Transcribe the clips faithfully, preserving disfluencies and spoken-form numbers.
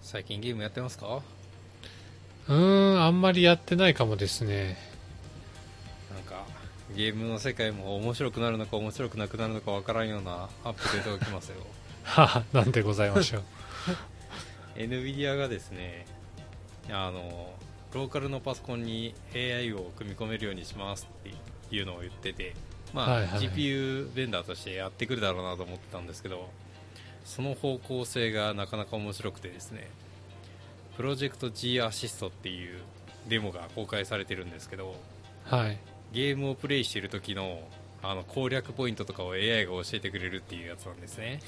最近ゲームやってますか？ うーん、あんまりやってないかもですね。 なんかゲームの世界も面白くなるのか面白くなくなるのかわからんようなアップデートが来ますよ。 はは、なんでございましょう。 エヌビディア がですね、あのローカルのパソコンに エーアイ を組み込めるようにしますっていうのを言ってて、まあ、 はいはい、 ジーピーユー ベンダーとしてやってくるだろうなと思ってたんですけど、その方向性がなかなか面白くてですね、プロジェクト G アシストっていうデモが公開されてるんですけど、 はい、 ゲームをプレイしている時のあの攻略ポイントとかを エーアイ が教えてくれるっていうやつなんですね。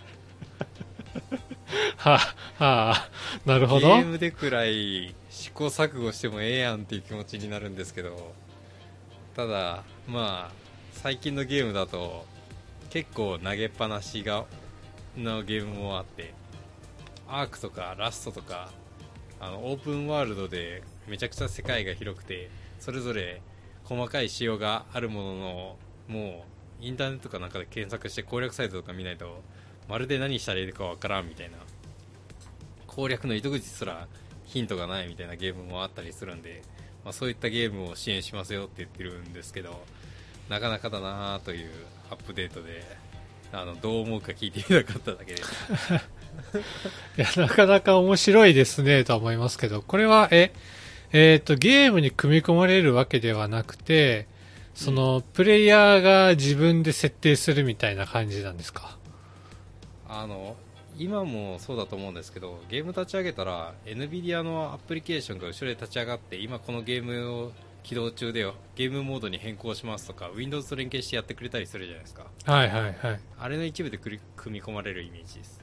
はあ、はあ、なるほど。 ゲームでくらい試行錯誤してもええやんっていう気持ちになるんですけど、ただまあ最近のゲームだと結構投げっぱなしがのゲームもあって、アークとかラストとかあのオープンワールドでめちゃくちゃ世界が広くて、それぞれ細かい仕様があるものの、もうインターネットかなんかで検索して攻略サイトとか見ないとまるで何したらいいかわからんみたいな、攻略の糸口すらヒントがないみたいなゲームもあったりするんで、まあ、そういったゲームを支援しますよって言ってるんですけど、なかなかだなというアップデートで、あのどう思うか聞いてみたかっただけです。 いや、なかなか面白いですね、とは思いますけど、これは、え、えっと、ゲームに組み込まれるわけではなくて、その、うん、プレイヤーが自分で設定するみたいな感じなんですか？ あの、今もそうだと思うんですけど、ゲーム立ち上げたら エヌビディア のアプリケーションが後ろで立ち上がって、今このゲームを起動中でゲームモードに変更しますとか Windows と連携してやってくれたりするじゃないですか。 はいはいはい。 あれの一部で組み込まれるイメージです。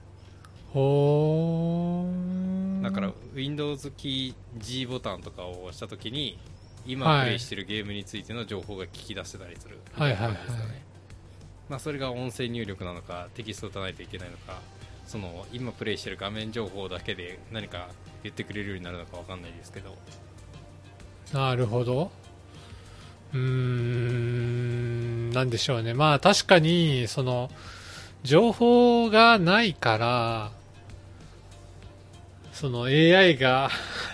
ほー。 だから Windows キー G ボタンとかを押したときに今プレイしてるゲームについての情報が聞き出せたりするみたいな感じですかね。はいはいはい。まあ、それが音声入力なのかテキストを打たないといけないのか、その今プレイしてる画面情報だけで何か言ってくれるようになるのか分かんないですけど。 なるほど。うーん、なんでしょうね。まあ確かにその情報がないからその エーアイ が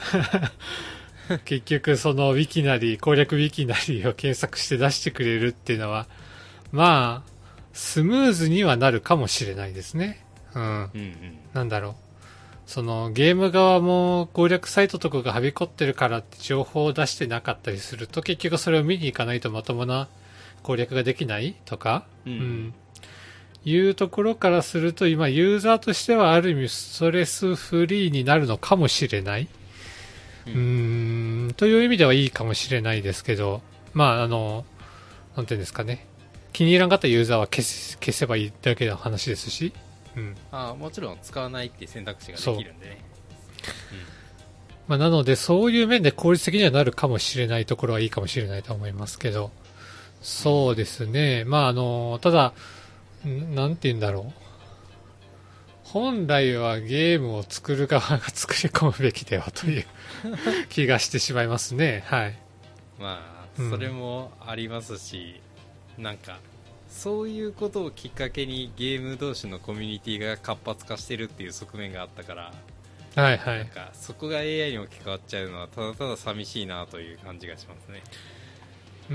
結局そのウィキなり攻略ウィキなりを検索して出してくれるっていうのはまあスムーズにはなるかもしれないですね。うん。うんうん、なんだろう。そのゲーム側も攻略サイトとかがはびこってるからって情報を出してなかったりすると結局それを見に行かないとまともな攻略ができないとか、うん、うん、いうところからすると今ユーザーとしてはある意味ストレスフリーになるのかもしれない。うん、うーんという意味ではいいかもしれないですけど、まああのなんていうんですかね。気に入らんかったユーザーは消せ、消せばいいだけの話ですし、うん、 ああもちろん使わないっていう選択肢ができるんでね、 うんまあ、なのでそういう面で効率的にはなるかもしれないところはいいかもしれないと思いますけど、そうですね、まああのただなんて言うんだろう、本来はゲームを作る側が作り込むべきではという気がしてしまいますね。はい。 まあそれもありますし、うん、なんかそういうことをきっかけにゲーム同士のコミュニティが活発化してるっていう側面があったから、 はいはい、 なんかそこが エーアイ に置き換わっちゃうのはただただ寂しいなという感じがしますね。 うー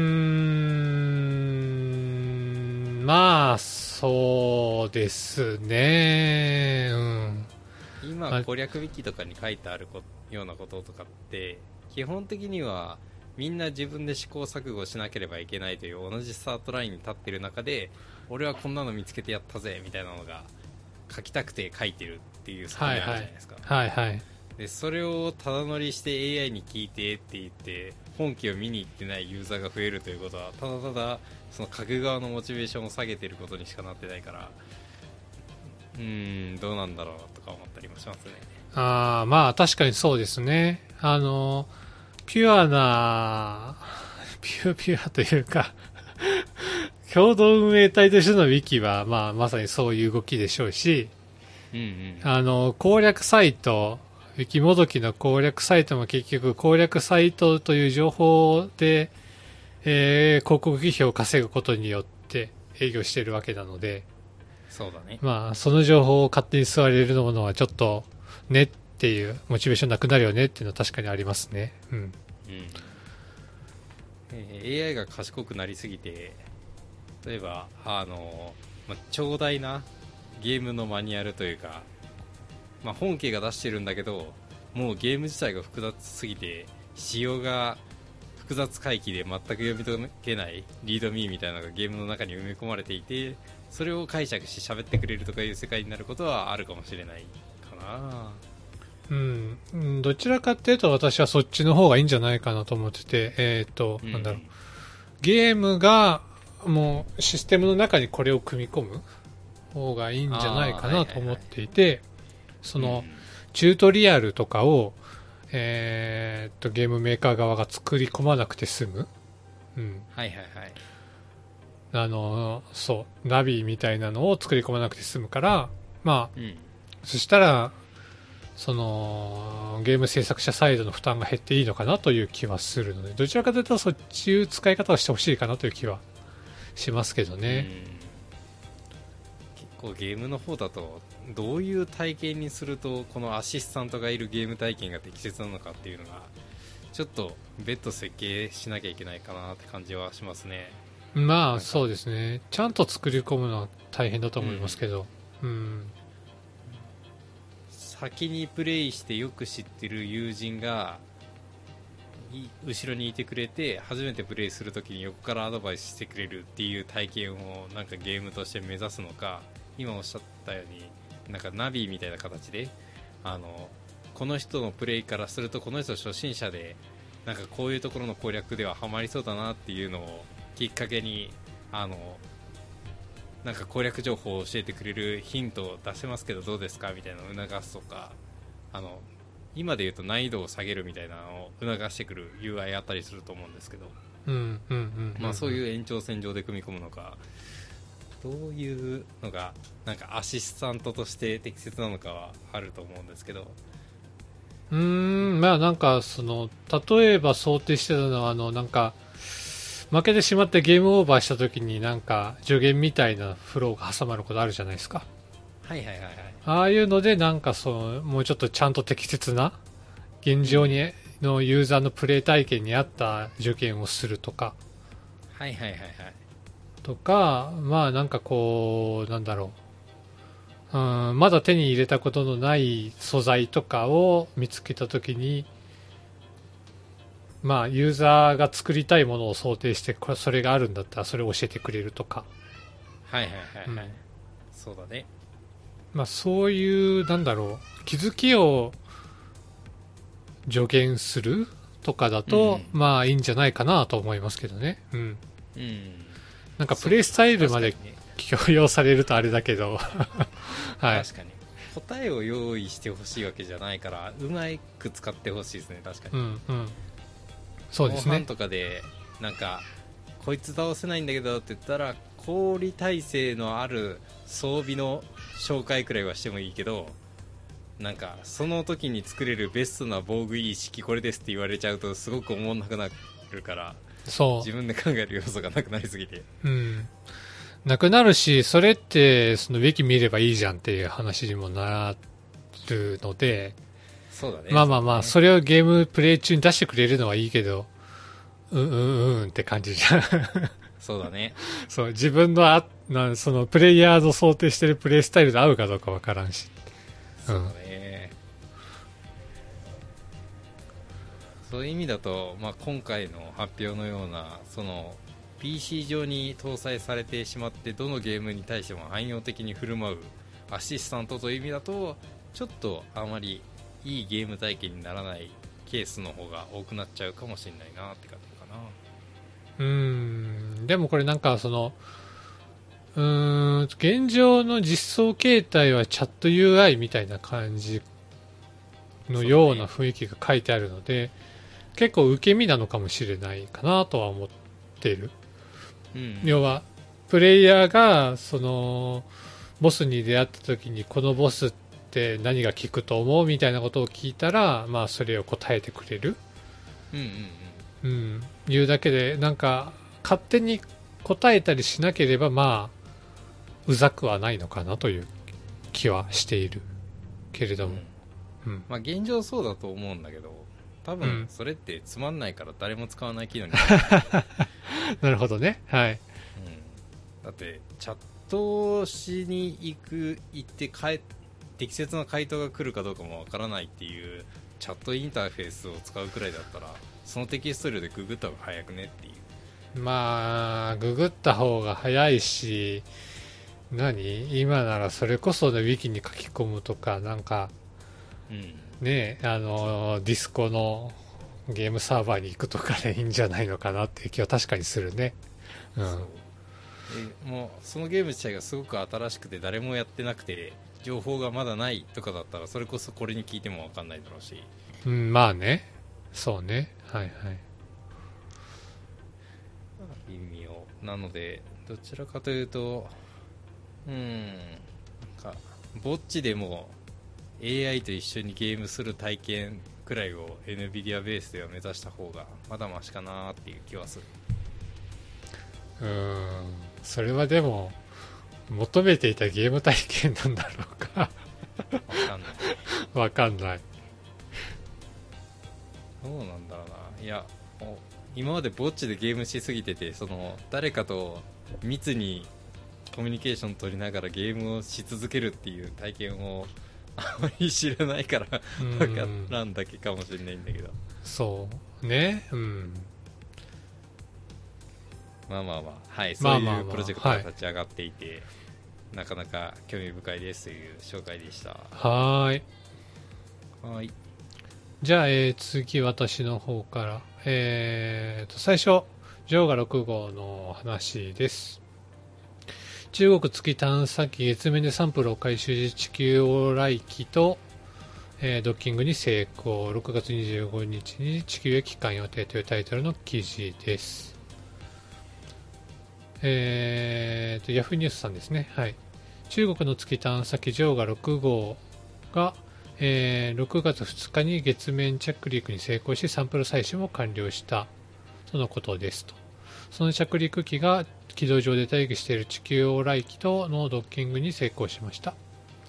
ん、まあそうですね、うん、 今攻略ウィキとかに書いてあるようなこととかって基本的にはみんな自分で試行錯誤しなければいけないという同じスタートラインに立っている中で、俺はこんなの見つけてやったぜみたいなのが書きたくて書いてるっていう側面あるじゃないですか。 はいはい、はいはい、 でそれをただ乗りして エーアイ に聞いてって言って本気を見に行ってないユーザーが増えるということは、ただただその書く側のモチベーションを下げていることにしかなってないから、うーんどうなんだろうとか思ったりもしますね。 ああ、まあ確かにそうですね。あのピュアなピュアピュアというか共同運営体としてのウィキは、まあ、まさにそういう動きでしょうし、 うんうん、 あの攻略サイト、ウィキもどきの攻略サイトも結局攻略サイトという情報で、えー、広告費用を稼ぐことによって営業しているわけなので、 そうだね。 まあその情報を勝手に吸われるものはちょっとねっていうモチベーションなくなるよねっていうのは確かにありますね。うん、うんえー、エーアイ が賢くなりすぎて例えばあの、ま、長大なゲームのマニュアルというか、まあ、本家が出してるんだけどもうゲーム自体が複雑すぎて仕様が複雑回帰で全く読み解けないリードミーみたいなのがゲームの中に埋め込まれていてそれを解釈して喋ってくれるとかいう世界になることはあるかもしれないかな。 うん、どちらかっていうと私はそっちの方がいいんじゃないかなと思ってて、えっと、なんだろう、ゲームがもうシステムの中にこれを組み込む方がいいんじゃないかなと思っていて、そのチュートリアルとかを、えー、っとゲームメーカー側が作り込まなくて済む、うん、 はいはいはい、 あのそうナビみたいなのを作り込まなくて済むから、まあ、うん、そしたらそのゲーム制作者サイドの負担が減っていいのかなという気はするので、どちらかというとそっちいう使い方をしてほしいかなという気はしますけどね。 結構ゲームの方だとどういう体験にするとこのアシスタントがいるゲーム体験が適切なのかっていうのがちょっと別途設計しなきゃいけないかなって感じはしますね。 まあそうですね、ちゃんと作り込むのは大変だと思いますけど、うん、うん、 先にプレイしてよく知ってる友人が後ろにいてくれて初めてプレイするときに横からアドバイスしてくれるっていう体験をなんかゲームとして目指すのか、今おっしゃったようになんかナビみたいな形であのこの人のプレイからするとこの人初心者でなんかこういうところの攻略ではハマりそうだなっていうのをきっかけにあのなんか攻略情報を教えてくれるヒントを出せますけどどうですかみたいなのを促すとか、あの今で言うと難易度を下げるみたいなのを促してくる ユーアイ あったりすると思うんですけど、まあそういう延長線上で組み込むのかどういうのがなんかアシスタントとして適切なのかはあると思うんですけど、 うーんまあなんかその例えば想定してたのはあのなんか負けてしまってゲームオーバーした時になんか助言みたいなフローが挟まることあるじゃないですか。 はいはいはいはい。 ああいうのでなんかそのもうちょっとちゃんと適切な現状にのユーザーのプレイ体験に合った助言をするとか、 はいはいはいはい。 とかまあなんかこうなんだろう、うんまだ手に入れたことのない素材とかを見つけた時に。まあ、ユーザーが作りたいものを想定してこれそれがあるんだったらそれを教えてくれるとか、 はいはいはいはい、うん、そうだね、 まあ、そういうなんだろう気づきを助言するとかだと、うん、まあいいんじゃないかなと思いますけどね、うん、うん、なんかプレイスタイルまで強要されるとあれだけどはい、確かに答えを用意してほしいわけじゃないからうまく使ってほしいですね。確かに、うんうん、そうですね。モンハンとかでなんかこいつ倒せないんだけどって言ったら氷耐性のある装備の紹介くらいはしてもいいけど、なんかその時に作れるベストな防具一式これですって言われちゃうとすごく思んなくなるから、そう自分で考える要素がなくなりすぎて、 うん、なくなるし、それってそのウィキ見ればいいじゃんっていう話にもなるので、 そうだね、 まあまあまあ、それをゲームプレイ中に出してくれるのはいいけど、うんうんうんって感じじゃん。 そうだね。 そう、自分のあ、なそのプレイヤーの想定してるプレイスタイルと合うかどうかわからんし。 そうだね。うん、そういう意味だと、まあ、今回の発表のような、その、ピーシー 上に搭載されてしまって、どのゲームに対しても汎用的に振る舞うアシスタントという意味だと、ちょっとあまりいいゲーム体験にならないケースの方が多くなっちゃうかもしれないなって感じかな。 うーん、でもこれなんかそのうーん現状の実装形態はチャット ユーアイ みたいな感じのような雰囲気が書いてあるので、ね、結構受け身なのかもしれないかなとは思っている、うん、要はプレイヤーがそのボスに出会った時にこのボスって何が効くと思うみたいなことを聞いたら、まあそれを答えてくれる、うんうんうん、うん、いうだけでなんか勝手に答えたりしなければまあうざくはないのかなという気はしているけれども、 うん、 まあ現状そうだと思うんだけど、多分それってつまんないから誰も使わない機能になる、 うん、なるほどね、はい、うん、 だってチャットしに行く行って帰適切な回答が来るかどうかもわからないっていうチャットインターフェースを使うくらいだったら、そのテキスト量でググった方が早くねっていう。 まあググった方が早いし、何今ならそれこそねウィキに書き込むとかなんか、うん、ねあのディスコのゲームサーバーに行くとかでいいんじゃないのかなっていう気は確かにするね。うん、そうえもうそのゲーム自体がすごく新しくて誰もやってなくて情報がまだないとかだったら、それこそこれに聞いても分かんないだろうし、 うん、まあね、そうね、はいはい、 微妙なので、どちらかというとうーんなんかぼっちでも エーアイ と一緒にゲームする体験くらいを エヌビディア ベースでは目指した方がまだマシかなっていう気はする。 うーんそれはでも求めていたゲーム体験なんだろうかわかんないわかんないどうなんだろうな。いや今までぼっちでゲームしすぎてて、その誰かと密にコミュニケーション取りながらゲームをし続けるっていう体験をあまり知らないから分からんだけかもしれないんだけど、 そうね、うん、 まあまあまあ、はい、そういうプロジェクトが立ち上がっていて、まあまあまあ、はい、なかなか興味深いですという紹介でした。 はい、 はい、 じゃあ、えー、次私の方から、えー、と最初ジョーガろく号の話です。中国月探査機月面でサンプルを回収し地球往来機と、えー、ドッキングに成功。ろくがつにじゅうごにちに地球へ帰還予定というタイトルの記事です。えーと、ヤフーニュースさんですね。はい。中国の月探査機ジョーガろく号が、えー、ろくがつふつかに月面着陸に成功しサンプル採取も完了したとのことですと。その着陸機が軌道上で待機している地球往来機とのドッキングに成功しました。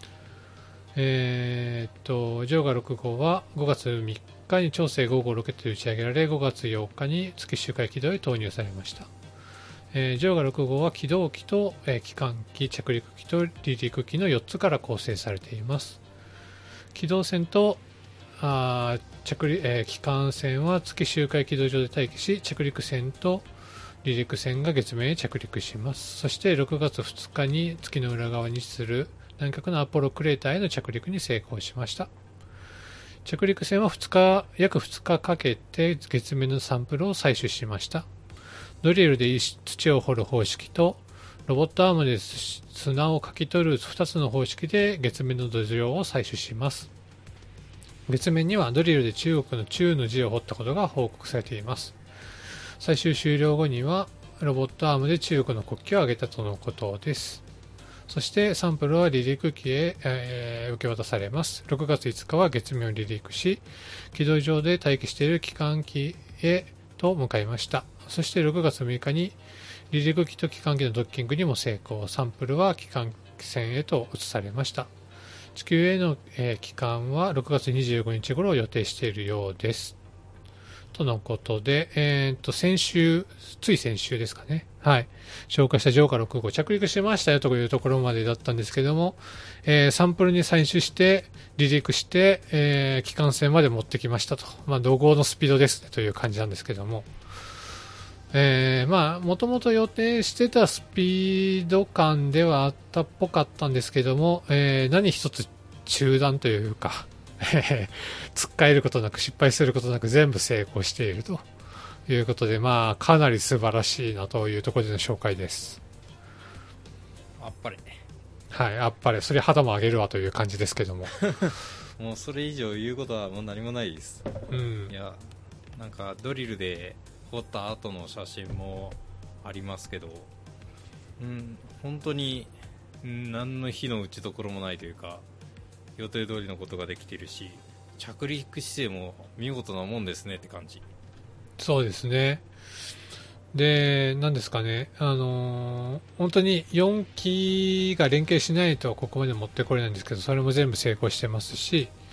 えー、っとジョーガろく号はごがつみっかに長征ご号ロケットで打ち上げられ、ごがつようかに月周回軌道へ投入されました。えー、ジョーガろく号は軌道機と、えー、機関機、着陸機と離陸機のよっつから構成されています。軌道船とあ着陸、えー、機関船は月周回軌道上で待機し、着陸船と離陸船が月面へ着陸します。そしてろくがつふつかに月の裏側に位置する南極のアポロクレーターへの着陸に成功しました。着陸船はふつか約ふつかかけて月面のサンプルを採取しました。ドリルで土を掘る方式とロボットアームで砂をかき取るふたつの方式で月面の土壌を採取します。月面にはドリルで中国の中の字を掘ったことが報告されています。採集終了後にはロボットアームで中国の国旗を上げたとのことです。そしてサンプルは離陸機へ、えー、受け渡されます。ろくがついつかは月面を離陸し、軌道上で待機している機関機へと向かいました。そしてろくがつむいかに離陸機と機関機のドッキングにも成功。サンプルは機関船へと移されました。地球への、えー、帰還はろくがつにじゅうごにち頃を予定しているようです。とのことで、えー、と先週、つい先週ですかね、はい、紹介したジョーガろく号着陸しましたよというところまでだったんですけども、えー、サンプルに採取して離陸して、えー、機関船まで持ってきましたと、まあ、怒号のスピードですねという感じなんですけども、えー、まあもともと予定してたスピード感ではあったっぽかったんですけども、えー、何一つ中断というか突っかえることなく失敗することなく全部成功しているということで、まあかなり素晴らしいなというところでの紹介です。 あっぱれ。 はい、あっぱれ。それ肌も上げるわという感じですけどももうそれ以上言うことはもう何もないです。うん、いやなんかドリルで掘った後の写真もありますけど、うん、本当に何の火の打ちどころもないというか予定通りのことができているし、着陸姿勢も見事なもんですねって感じ。 そうですね。で、何ですかね、あのー、本当によんきが連携しないとここまで持ってこれないんですけど、それも全部成功してますし、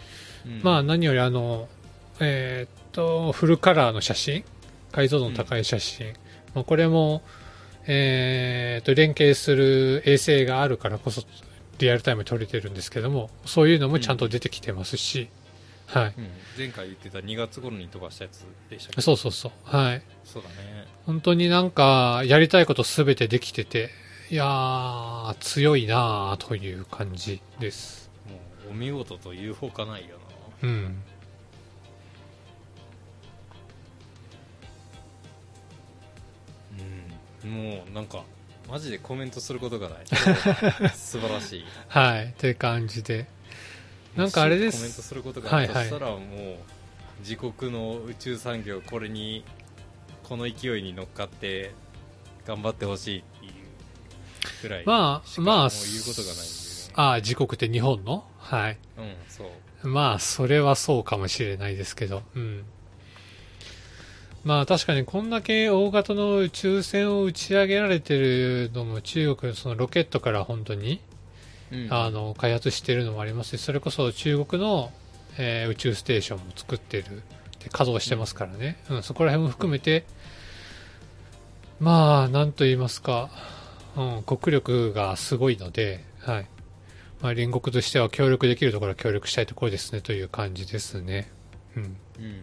うん、まあ何よりあの、えー、っと、フルカラーの写真、解像度の高い写真、うん、まあ、これも、えー、っと、連携する衛星があるからこそ、リアルタイムで撮れてるんですけども、そういうのもちゃんと出てきてますし、うん、はい、うん。 前回言ってたにがつ頃に飛ばしたやつでしたっけ？ そうそうそう。はい。 そうだね。 本当になんか、やりたいことすべてできてて、いやー、強いなーという感じです。 もう、お見事というほかないよな。うん。 うん。もう、なんか、マジでコメントすることがない。素晴らしい。 はい。って感じで。なんかあれです。 コメントすることがあったとしたら、もう、自国の宇宙産業、これに、この勢いに乗っかって、頑張ってほしいっていうくらい。 まあ、まあ、もう言うことがないんで、ね。 ああ、自国って日本の？はい。 うん、そう。 まあ、それはそうかもしれないですけど、うん。まあ確かにこんだけ大型の宇宙船を打ち上げられてるのも中国のそのロケットから本当に、うん、あの開発しているのもありますし、それこそ中国の、えー、宇宙ステーションも作ってるで稼働してますからね、うんうん、そこら辺も含めて、まあなんと言いますか、うん、国力がすごいので、はい、まあ、隣国としては協力できるところは協力したいところですねという感じですね。うん、うんうん、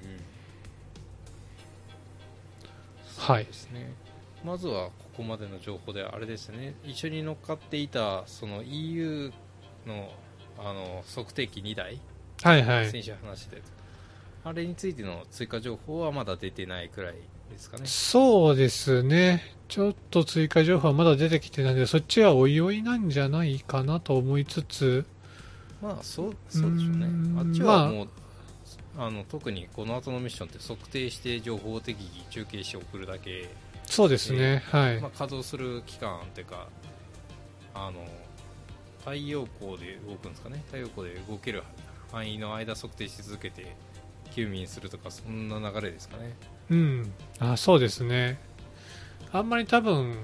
はいですね。 まずはここまでの情報であれですね、一緒に乗っかっていたその イーユー の, あの測定器にだい、 はいはい、 先週話してたあれについての追加情報はまだ出てないくらいですかね。 そうですね、ちょっと追加情報はまだ出てきてないので、そっちはおいおいなんじゃないかなと思いつつ、 まあそうそうでしょうね。あっちはもう、まあ、あの特にこの後のミッションって測定して情報を適宜中継して送るだけ。 そうですね、はい、 まあ、稼働する期間というか、あの太陽光で動くんですかね、太陽光で動ける範囲の間測定し続けて休眠するとか、そんな流れですかね。 うん、あ、そうですね。あんまり多分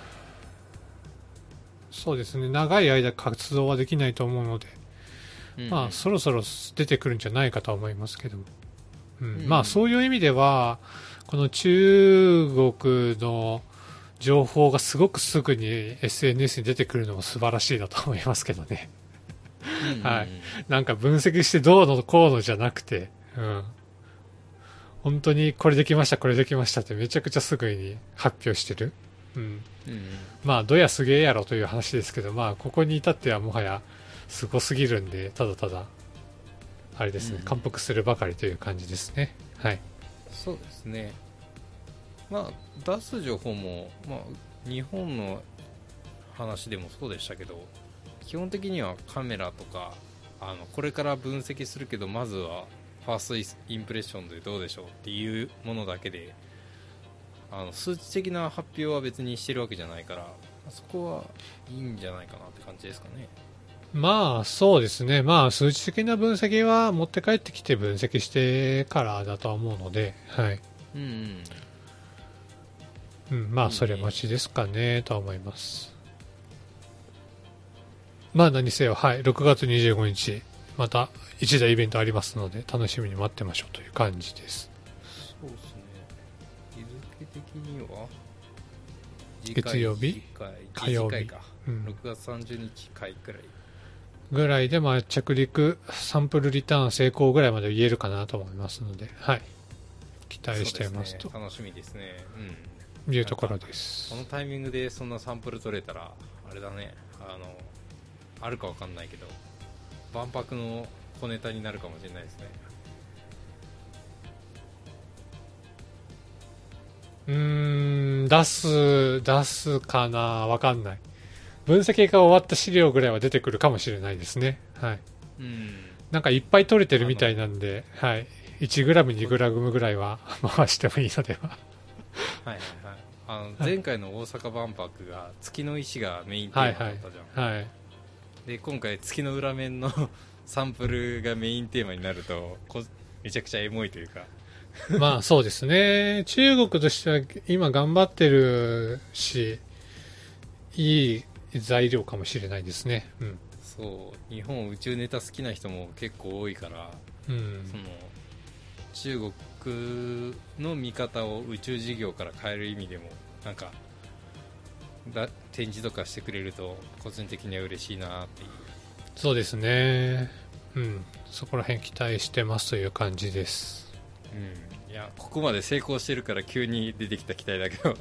そうですね、長い間活動はできないと思うので、うんうん、まあそろそろ出てくるんじゃないかと思いますけど、うんうん、まあそういう意味ではこの中国の情報がすごくすぐに エスエヌエス に出てくるのも素晴らしいなと思いますけどね。うんうん、はい。なんか分析してどうのこうのじゃなくて、うん。本当にこれできました、これできましたってめちゃくちゃすぐに発表してる。うん。うんうん、まあ、どやすげえやろという話ですけど、まあ、ここに至ってはもはやすごすぎるんで、ただただ、あれですね、うん、感服するばかりという感じですね。はい。 そうですね。まあ、出す情報も、まあ、日本の話でもそうでしたけど、基本的にはカメラとか、あのこれから分析するけど、まずはファーストインプレッションでどうでしょうっていうものだけで、あの数値的な発表は別にしてるわけじゃないから、そこはいいんじゃないかなって感じですかね。 まあそうですね、まあ数値的な分析は持って帰ってきて分析してからだとは思うので、はい。うん、うんうん、まあそれ待ちですかねとは思います。まあ何せよ、はい、ろくがつにじゅうごにちまた一大イベントありますので楽しみに待ってましょうという感じです。 そうですね。日付的には月曜日、火曜日か、うん、ろくがつさんじゅうにち回くらいぐらいで、まあ着陸サンプルリターン成功ぐらいまで言えるかなと思いますので、はい、期待していますと。 そうですね、楽しみですね。うん。 いうところです。 このタイミングでそんなサンプル取れたらあれだね、あのあるかわかんないけど万博の小ネタになるかもしれないですね。 うーん、出す出すかな、わかんない。分析が終わった資料ぐらいは出てくるかもしれないですね。はい。うん。なんかいっぱい取れてるみたいなんで、はい。いちグラム、にグラムぐらいは回してもいいのでは。 はいはいはい。あの前回の大阪万博が月の石がメインテーマだったじゃん。はい、はいはい、で今回月の裏面のサンプルがメインテーマになるとこめちゃくちゃエモいというかまあそうですね。中国としては今頑張ってるし、いい材料かもしれないですね。うん。 そう、日本宇宙ネタ好きな人も結構多いから、 うん、 その中国の見方を宇宙事業から変える意味でもなんかだ展示とかしてくれると個人的には嬉しいなっていう。 そうですね、うん、そこら辺期待してますという感じです。 うん、いやここまで成功してるから急に出てきた期待だけど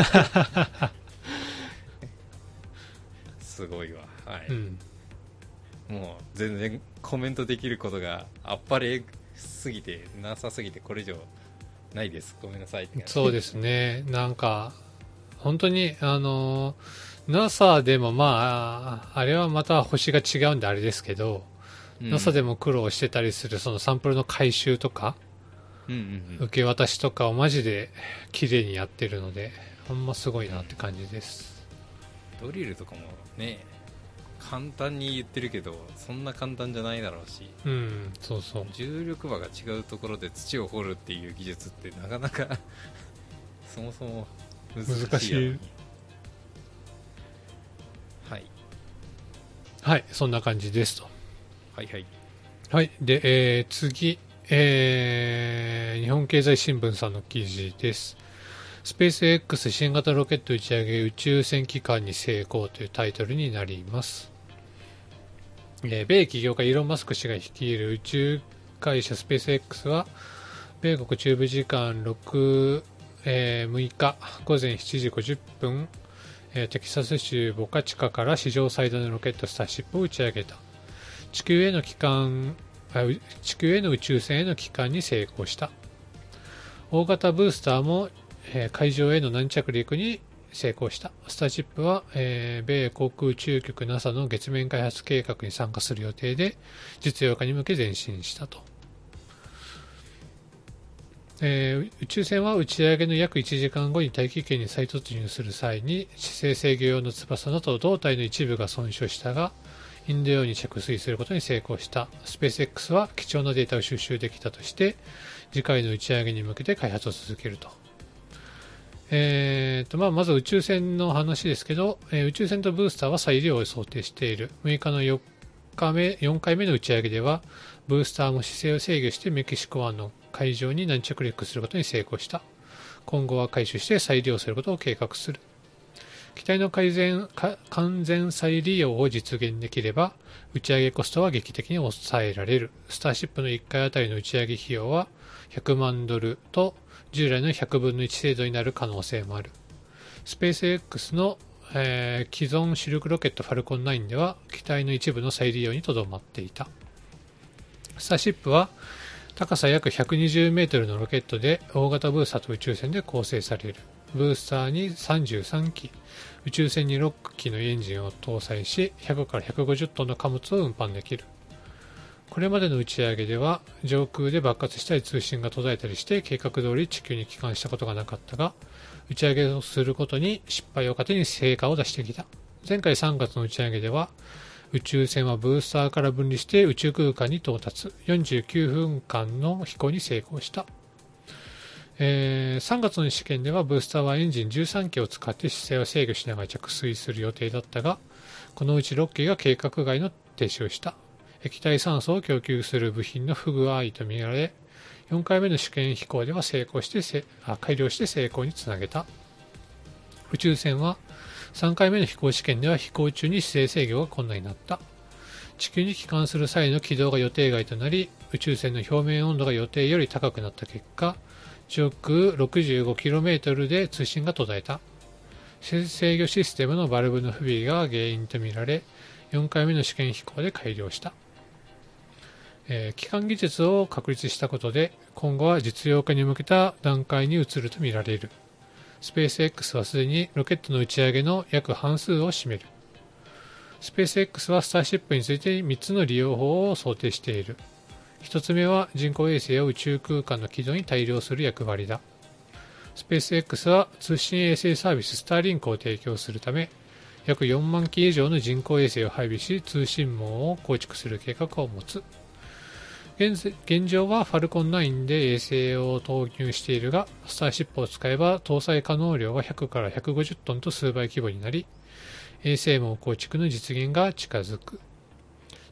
すごいわ、はい、うん、もう全然コメントできることがあっぱれすぎてなさすぎてこれ以上ないです。ごめんなさいって。 そうですね、なんか本当にあの ナサ でもまああれはまた星が違うんであれですけど、うん、ナサ でも苦労してたりするそのサンプルの回収とか、うんうんうん、受け渡しとかをマジで綺麗にやってるのでほんますごいなって感じです、 うん、ドリルとかもね簡単に言ってるけどそんな簡単じゃないだろうし、 うん、そうそう、 重力場が違うところで土を掘るっていう技術ってなかなかそもそも難しいやろに。はい、 はい、そんな感じですと。 はいはい。 はい、で、えー、次、えー、日本経済新聞さんの記事です。スペース X 新型ロケット打ち上げ宇宙船帰還に成功というタイトルになります。えー、米起業家イーロン・マスク氏が率いる宇宙会社スペース X は米国中部時間ろく、えー、むいか午前しちじごじゅっぷん、えー、テキサス州ボカチカから史上最大のロケットスターシップを打ち上げた。地球への帰還地球への宇宙船への帰還に成功した。大型ブースターも、えー、海上への軟着陸に成功した。スターシップは、えー、米航空宇宙局 ナサ の月面開発計画に参加する予定で実用化に向け前進したと。えー、宇宙船は打ち上げの約いちじかんごに大気圏に再突入する際に姿勢制御用の翼など胴体の一部が損傷したがインド洋に着水することに成功した。スペース X は貴重なデータを収集できたとして次回の打ち上げに向けて開発を続けると。えーとまあ、まず宇宙船の話ですけど、えー、宇宙船とブースターは再利用を想定している。むいかのよっかめよんかいめの打ち上げではブースターも姿勢を制御してメキシコ湾の海上に軟着陸することに成功した。今後は回収して再利用することを計画する。機体の改善完全再利用を実現できれば打ち上げコストは劇的に抑えられる。スターシップのいっかいあたりの打ち上げ費用はひゃくまんドルと従来のひゃくぶんのいち程度になる可能性もある。スペース X の、えー、既存シルクロケットファルコンナインでは機体の一部の再利用にとどまっていた。スターシップは高さ約ひゃくにじゅうメートルのロケットで大型ブースターと宇宙船で構成される。ブースターにさんじゅうさんき、宇宙船にろっきのエンジンを搭載しひゃくからひゃくごじゅっトンの貨物を運搬できる。これまでの打ち上げでは上空で爆発したり通信が途絶えたりして計画通り地球に帰還したことがなかったが打ち上げをすることに失敗を糧に成果を出してきた。前回さんがつの打ち上げでは宇宙船はブースターから分離して宇宙空間に到達、よんじゅうきゅうふんかんの飛行に成功した。えー、さんがつの試験ではブースターはエンジンじゅうさんきを使って姿勢を制御しながら着水する予定だったがこのうちろっきが計画外の停止をした。液体酸素を供給する部品の不具合とみられよんかいめの試験飛行では成功してせあ改良して成功につなげた。宇宙船はさんかいめの飛行試験では飛行中に姿勢制御が困難になった。地球に帰還する際の軌道が予定外となり宇宙船の表面温度が予定より高くなった結果上空 ろくじゅうごキロメートル で通信が途絶えた。制御システムのバルブの不備が原因とみられよんかいめの試験飛行で改良した。えー、帰還技術を確立したことで今後は実用化に向けた段階に移るとみられる。スペース X はすでにロケットの打ち上げの約半数を占める。スペース X はスターシップについてみっつの利用法を想定している。ひとつめは人工衛星を宇宙空間の軌道に対応する役割だ。スペース X は通信衛星サービススターリンクを提供するため約よんまんき以上の人工衛星を配備し通信網を構築する計画を持つ。 現, 現状はファルコンナインで衛星を投入しているがスターシップを使えば搭載可能量はひゃくからひゃくごじゅっトンと数倍規模になり衛星網構築の実現が近づく。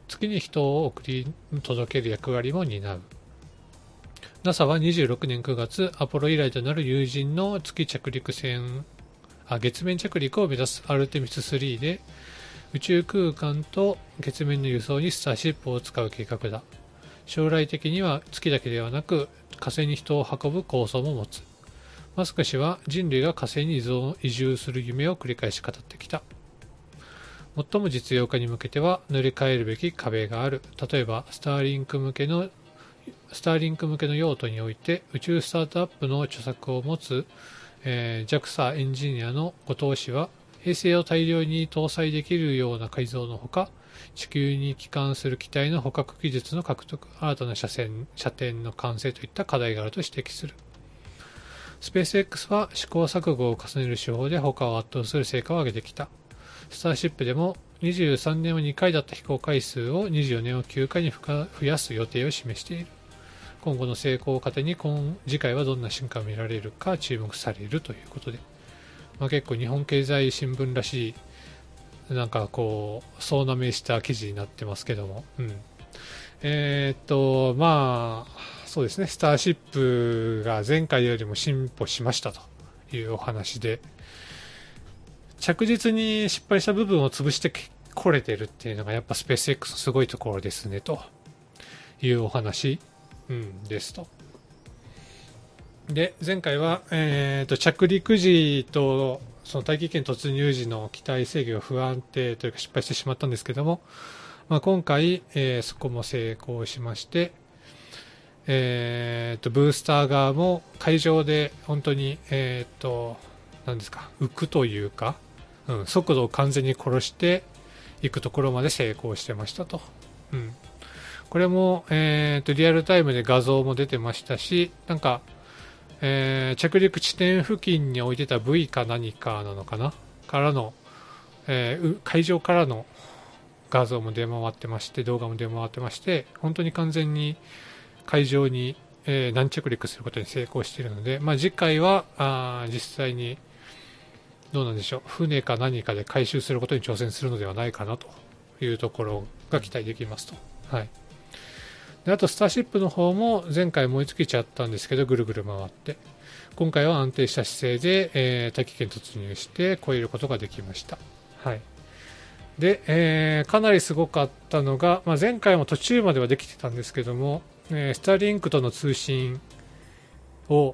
月に人を送り届ける役割も担う。 ナサ はにじゅうろくねんくがつ、アポロ以来となる有人の月着陸船あ月面着陸を目指すアルテミススリーで、宇宙空間と月面の輸送にスターシップを使う計画だ。将来的には月だけではなく火星に人を運ぶ構想も持つ。マスク氏は人類が火星に移住する夢を繰り返し語ってきた。最も実用化に向けては塗り替えるべき壁がある。例えばスターリンク向けのスターリンク向けの用途において宇宙スタートアップの著作を持つ、えー、ジャクサ エンジニアの後藤氏は、衛星を大量に搭載できるような改造のほか、地球に帰還する機体の捕獲技術の獲得、新たな車線車点の完成といった課題があると指摘する。スペース X は試行錯誤を重ねる手法で他を圧倒する成果を上げてきた。スターシップでもにじゅうさんねんはにかいだった飛行回数をにじゅうよねんはきゅうかいに増やす予定を示している。今後の成功を糧に今次回はどんな進化を見られるか注目されるということで、まあ、結構日本経済新聞らしいなんかこう総なめした記事になってますけども、うん、えー、っとまあそうですね、スターシップが前回よりも進歩しましたというお話で、着実に失敗した部分を潰してこれてるっていうのがやっぱスペース X のすごいところですねというお話、うん、ですと。で前回は、えー、と着陸時とその大気圏突入時の機体制御が不安定というか失敗してしまったんですけども、まあ、今回、えー、そこも成功しまして、えー、とブースター側も海上で本当に、えー、と何ですか浮くというか、うん、速度を完全に殺していくところまで成功してましたと、うん、これも、えー、とリアルタイムで画像も出てましたし、なんかえー、着陸地点付近に置いてた V か何かなのかなからの、えー、海上からの画像も出回ってまして、動画も出回ってまして、本当に完全に海上に、えー、軟着陸することに成功しているので、まあ、次回はあ実際にどうなんでしょう、船か何かで回収することに挑戦するのではないかなというところが期待できますと。はい。であとスターシップの方も前回燃え尽きちゃったんですけど、ぐるぐる回って今回は安定した姿勢で、えー、大気圏突入して越えることができました。はい。で、えー、かなりすごかったのが、まあ、前回も途中まではできてたんですけども、えー、スターリンクとの通信を、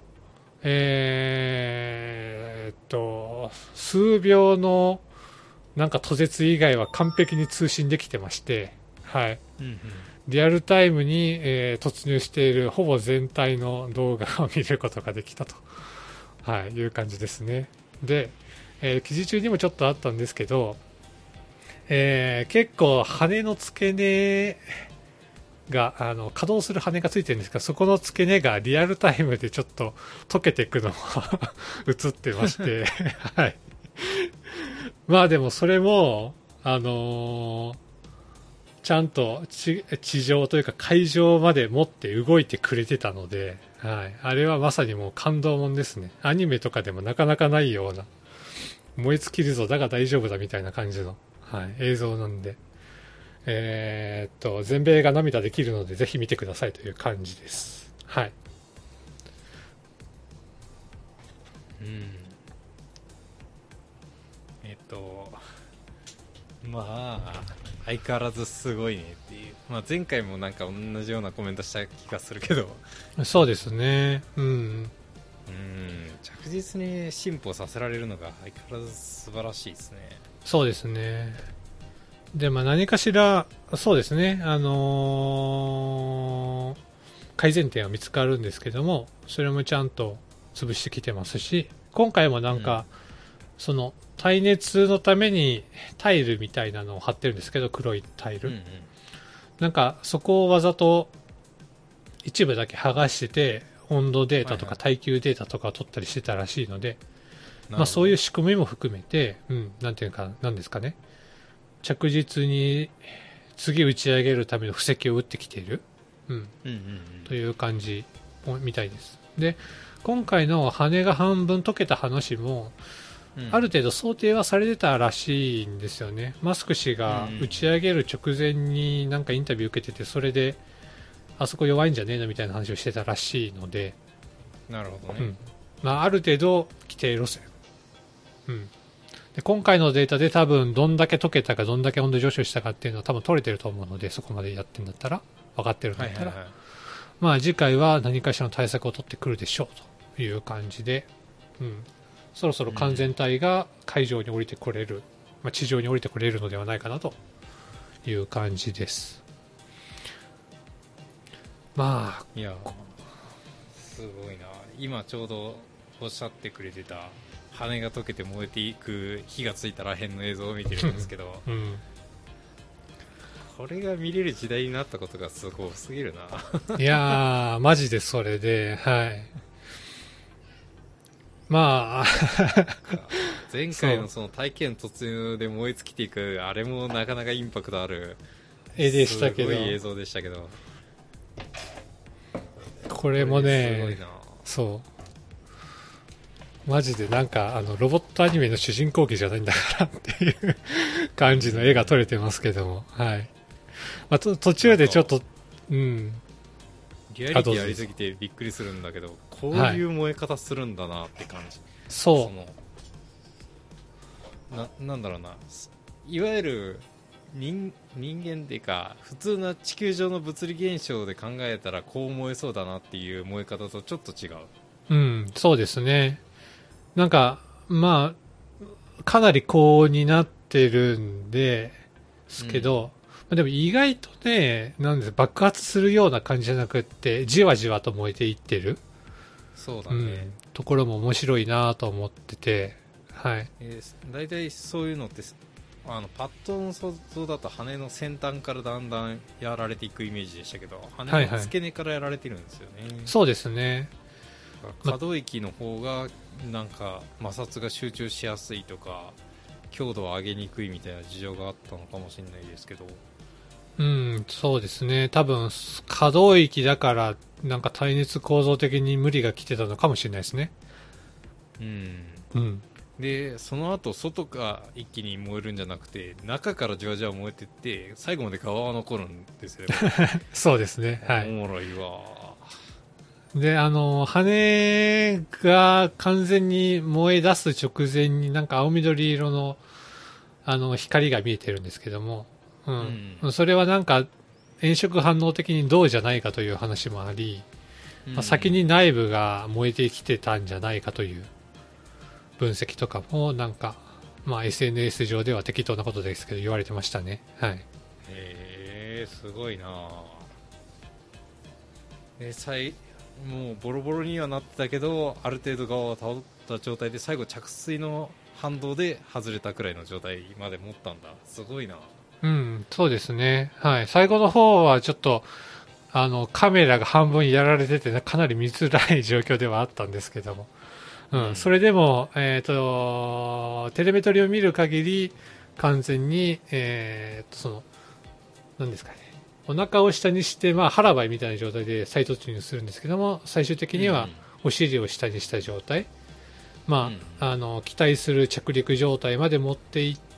えー、っと数秒のなんか途絶以外は完璧に通信できてまして、はい。うんうん、リアルタイムに、えー、突入しているほぼ全体の動画を見ることができたと、はい、いう感じですね。で、えー、記事中にもちょっとあったんですけど、えー、結構羽の付け根があの稼働する羽がついてるんですが、そこの付け根がリアルタイムでちょっと溶けていくのも映ってましてはい。まあでもそれもあのーちゃんと地上というか海上まで持って動いてくれてたので、はい、あれはまさにもう感動もんですね。アニメとかでもなかなかないような、燃え尽きるぞだが大丈夫だみたいな感じの、はい、映像なんで、えー、っと全米が涙できるのでぜひ見てくださいという感じです。はい。 うん。えっとまあ相変わらずすごいねっていう、まあ、前回もなんか同じようなコメントした気がするけど、 そうですね、うん、うん、 着実に進歩させられるのが相変わらず素晴らしいですね。 そうですね。で、まあ、何かしらそうですね、あのー、改善点は見つかるんですけども、それもちゃんと潰してきてますし、今回もなんか、うん、その耐熱のためにタイルみたいなのを貼ってるんですけど、黒いタイル、うんうん、なんかそこをわざと一部だけ剥がしてて温度データとか耐久データとかを取ったりしてたらしいので、はいはい、まあ、そういう仕組みも含めて、うん、なんていうか、なんですかね、着実に次打ち上げるための布石を打ってきている、うんうんうんうん、という感じみたいです。で、今回の羽が半分溶けた話もうん、ある程度想定はされてたらしいんですよね。マスク氏が打ち上げる直前になんかインタビュー受けてて、それであそこ弱いんじゃねえのみたいな話をしてたらしいので、 なるほどね、 うんまあ、ある程度規定路線、うん、で今回のデータで多分どんだけ溶けたかどんだけ温度上昇したかっていうのは多分取れてると思うので、そこまでやってるんだったら分かってるんだったら、はいはいはい、まあ、次回は何かしらの対策を取ってくるでしょうという感じで、うん、そろそろ完全体が海上に降りてこれる、まあ、地上に降りてこれるのではないかなという感じです。まあいやすごいな。今ちょうどおっしゃってくれてた羽が溶けて燃えていく火がついたらへんの映像を見てるんですけど、うん、これが見れる時代になったことがすごすぎるな。いやーマジでそれで、はいまあ前回のその体験突入で燃え尽きていくあれもなかなかインパクトある絵でしたけど、 すごい映像でしたけど、 これもね、すごいな。そうマジでなんかあのロボットアニメの主人公機じゃないんだからっていう感じの絵が撮れてますけども、はい、まあ、と途中でちょっとうんリアリティやりすぎてびっくりするんだけど、こういう燃え方するんだなって感じ、はい、 そうその な, なんだろうないわゆる 人, 人間っていうか普通な地球上の物理現象で考えたらこう燃えそうだなっていう燃え方とちょっと違う。 うんそうですね。なんかまあかなり高になってるんですけど、うん、でも意外とねなんで爆発するような感じじゃなくってじわじわと燃えていってるそうだね、うん、 ところも面白いなと思ってて、はいえー、だいたいそういうのってあのパッドの想像だと羽の先端からだんだんやられていくイメージでしたけど、羽の付け根からやられてるんですよね、はいはい、 そうですね。 可動域の方がなんか摩擦が集中しやすいとか強度を上げにくいみたいな事情があったのかもしれないですけど、 うんそうですね。多分可動域だからなんか耐熱構造的に無理が来てたのかもしれないですね。 うん、 うんでその後外が一気に燃えるんじゃなくて中からじわじわ燃えていって最後まで側は残るんですよ。 そうですね、はい、 おもろいわ。 であの羽が完全に燃え出す直前になんか青緑色のあの光が見えてるんですけども、うんうん、それはなんか炎色反応的にどうじゃないかという話もあり、うんまあ、先に内部が燃えてきてたんじゃないかという分析とかもなんか、まあ、エスエヌエス 上では適当なことですけど言われてましたね。はい、 へーすごいな。え最もうボロボロにはなってたけどある程度側を倒った状態で最後着水の反動で外れたくらいの状態まで持ったんだ。すごいな。 うんそうですね、はい、最後の方はちょっとあのカメラが半分やられててかなり見づらい状況ではあったんですけども、うん、それでも、えーと、テレメトリを見る限り完全に、えーと、その何ですかね、お腹を下にして、まあ、腹ばいみたいな状態で再突入するんですけども最終的にはお尻を下にした状態、まあ、あの期待する着陸状態まで持っていって、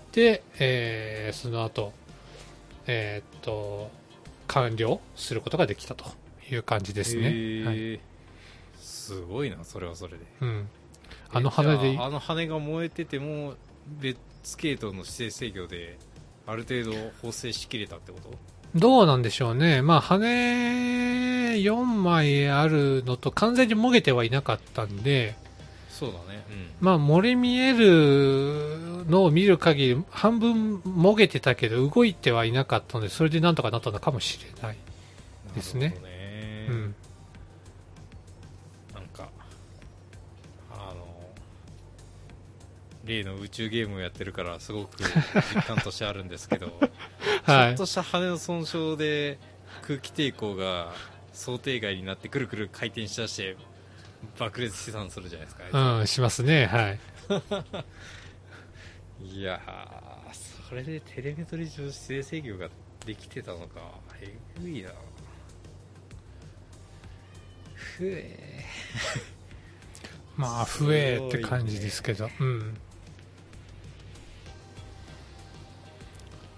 えー、その後、えーと完了することができたという感じですね。はい、 すごいなそれはそれで、 うん、あの羽であの羽が燃えてても別系統の姿勢制御である程度補正しきれたってこと？ どうなんでしょうね。まあ羽よんまいあるのと完全にもげてはいなかったんで、 そうだね、うん、 まあ漏れ見えるのを見る限り半分もげてたけど動いてはいなかったのでそれでなんとかなったのかもしれないですね。 なるほどね、うん、なんかあの例の宇宙ゲームをやってるからすごく実感としてあるんですけど、はい、ちょっとした羽の損傷で空気抵抗が想定外になってくるくる回転しだして爆裂試算するじゃないですか。うんしますね。はいいやーそれでテレメトリ上姿勢制御ができてたのか。えぐいな。ふえまあふえって感じですけど、うん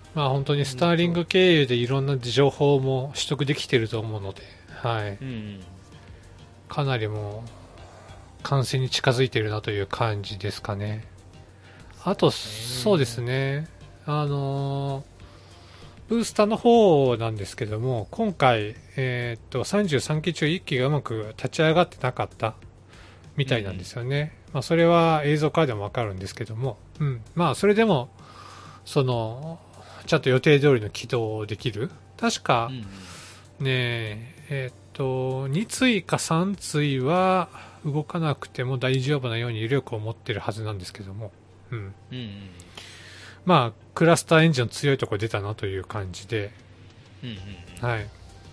まあ本当にスターリング経由でいろんな情報も取得できてると思うので、はい、うんうん、かなりもう完成に近づいているなという感じですかね。あと、そうですね、あのー、ブースターの方なんですけども、今回、えー、っとさんじゅうさんき中いっきがうまく立ち上がってなかったみたいなんですよね、うん、まあ、それは映像からでも分かるんですけども、うん、まあそれでもそのちゃんと予定通りの起動できる、確か、うん、ねえー、っとに対かさん対は動かなくても大丈夫なように威力を持ってるはずなんですけども、うんうんうん、まあクラスターエンジンの強いところ出たなという感じで、うんうんうん、はい、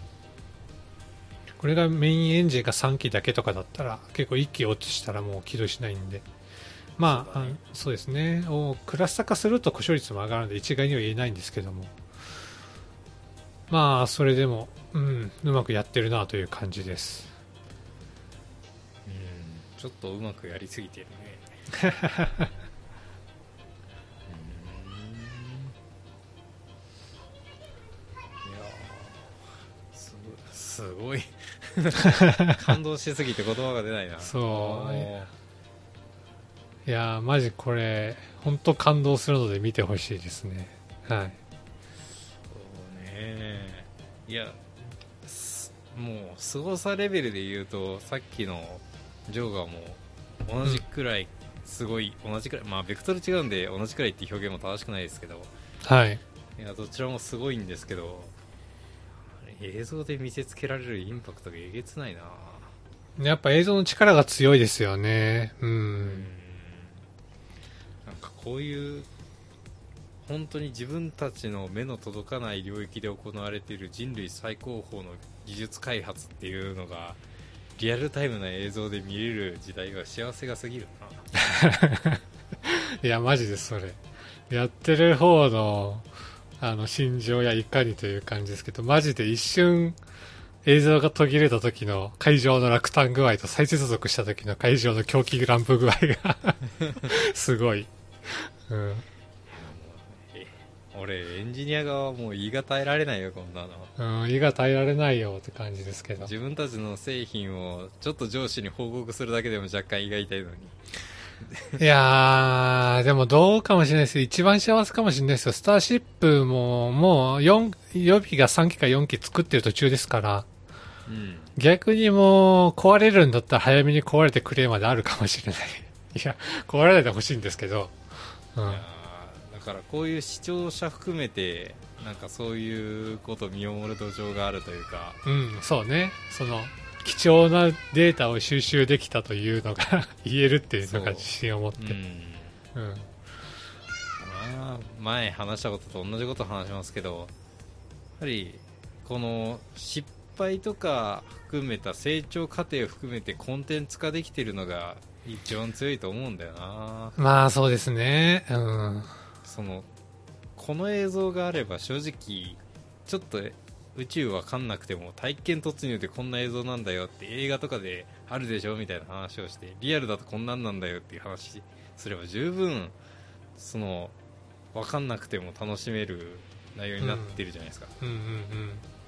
これがメインエンジンがさんきだけとかだったら結構いっき落ちしたらもう起動しないんで、まあ そう、ね、そうですね、クラスター化すると故障率も上がるので一概には言えないんですけども、まあそれでも、うん、うまくやってるなという感じです。 うん、ちょっとうまくやりすぎてるねすごい感動しすぎて言葉が出ないな。 そういやマジこれ本当感動するので見てほしいですね。はい。 そうね。いやもう凄さレベルで言うとさっきのジョーガーも同じくらいすごい、うん、同じくらい、まあベクトル違うんで同じくらいっていう表現も正しくないですけど、 はい、 いやどちらもすごいんですけど、映像で見せつけられるインパクトがえげつないな。 やっぱ映像の力が強いですよね。うん、うん、 なんかこういう本当に自分たちの目の届かない領域で行われている人類最高峰の技術開発っていうのがリアルタイムな映像で見れる時代が幸せがすぎるないやマジです。それやってる方のあの心情やいかにという感じですけど、マジで一瞬映像が途切れた時の会場の落胆具合と再接続した時の会場の狂気ランプ具合がすごい、うん、 俺エンジニア側はもう言いが耐えられないよこんなの、うん、言いが耐えられないよって感じですけど、 自分たちの製品をちょっと上司に報告するだけでも若干胃が痛いのにいやーでもどうかもしれないです。一番幸せかもしれないですよ。スターシップももうよん予備がさんきかよんき作ってる途中ですから、うん、逆にもう壊れるんだったら早めに壊れてくれまであるかもしれないいや壊れないでほしいんですけど、うん、いやだからこういう視聴者含めてなんかそういうことを見守る土壌があるというか、 うんそうね、その貴重なデータを収集できたというのが言えるっていうのが自信を持って、うん、うん、まあ、前話したことと同じことを話しますけど、やっぱりこの失敗とか含めた成長過程を含めてコンテンツ化できてるのが一番強いと思うんだよな。 まあそうですね、うん、 そのこの映像があれば正直ちょっと宇宙わかんなくても体験突入でこんな映像なんだよって映画とかであるでしょみたいな話をして、リアルだとこんなんなんだよっていう話すれば十分そのわかんなくても楽しめる内容になってるじゃないですか。うんうんうんうん、うん、ち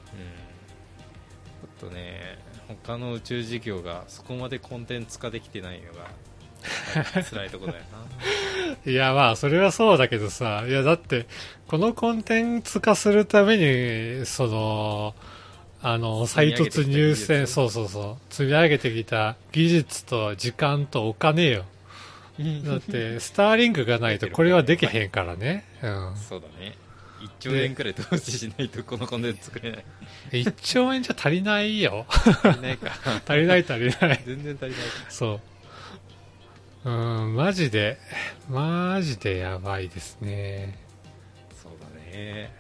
ょっとね他の宇宙事業がそこまでコンテンツ化できてないのが辛いとこだよないやまあそれはそうだけどさ、いやだってこのコンテンツ化するためにそのあの再突入線、そうそうそう積み上げてきた技術と時間とお金よだってスターリンクがないとこれはできへんからね、うん、 そうだね、いっちょうえんくらい投資しないとこのコンテンツ作れないいっちょうえんじゃ足りないよ足りないか足りない足りない全然足りないか、 そううん、マジでマジでやばいですね。 そうだね、